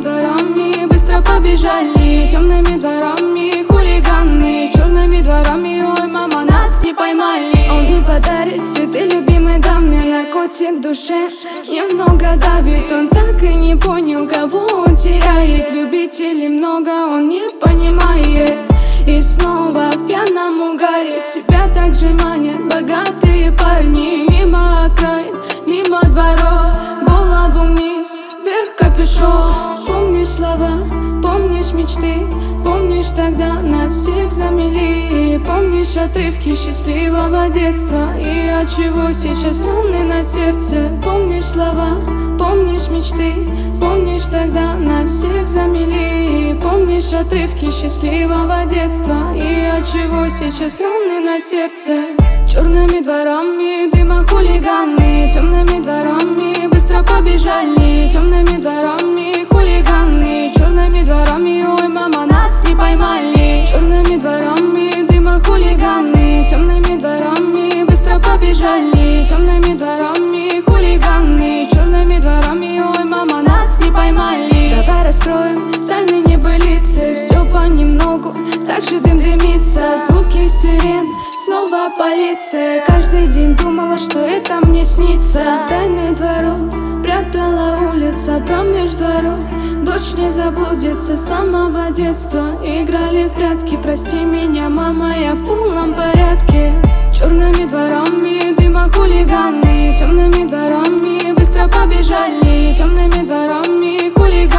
дворами быстро побежали, темными дворами хулиганы, черными дворами, ой, мама, нас не поймали. Он не подарит цветы любимой даме, наркотик в душе немного давит. Он так и не понял, кого он теряет. Любителей много, он не понимает. И снова в пьяном угаре тебя также манят богатые парни. Мимо окраин, мимо дворов, голову вниз, вверх капюшон. Помнишь слова, помнишь мечты, помнишь тогда нас всех замели. Помнишь отрывки счастливого детства и отчего сейчас раны на сердце. Помнишь слова, помнишь мечты, помнишь тогда нас всех замели. Помнишь отрывки счастливого детства и отчего сейчас раны на сердце. Черными дворами дыма хулиганы, темными дворами быстро побежали, темными дворами хулиганы, черными дворами, ой, мама, нас не поймали. Черными дворами дыма хулиганы, темными дворами быстро побежали, темными дворами хулиганы, черными дворами, ой, мама, нас не поймали. Давай раскроем тайны небылицы, все понемногу, так же дым дымится, звуки сирен, снова полиция. Каждый день думала, что это мне снится. Тайны дворов прятала улица промеж дворов. Дочь не заблудится с самого детства. Играли в прятки, прости меня, мама, я в полном порядке. Черными дворами дыма хулиганы, темными дворами быстро побежали, темными дворами хулиганы.